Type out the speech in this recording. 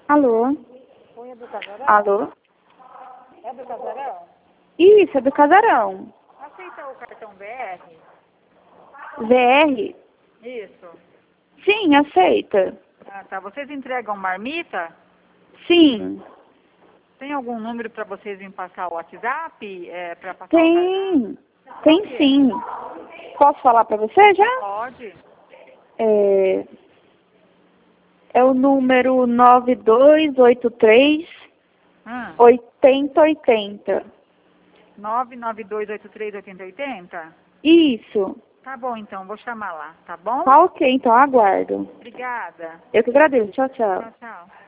Alô? Oi, é do Casarão? Alô? É do Casarão? Isso, é do Casarão. Aceita o cartão BR? VR? Isso. Sim, aceita. Ah, tá. Vocês entregam marmita? Sim. Tem algum número para vocês me passar o WhatsApp? Para passar o cartão? Tem sim. Posso falar pra você já? Pode. É o número 9283 Hum. 8080. 992838080? Isso. Tá bom, então. Vou chamar lá, tá bom? Tá ok, então aguardo. Obrigada. Eu que agradeço. Tchau, tchau. Tchau, tchau.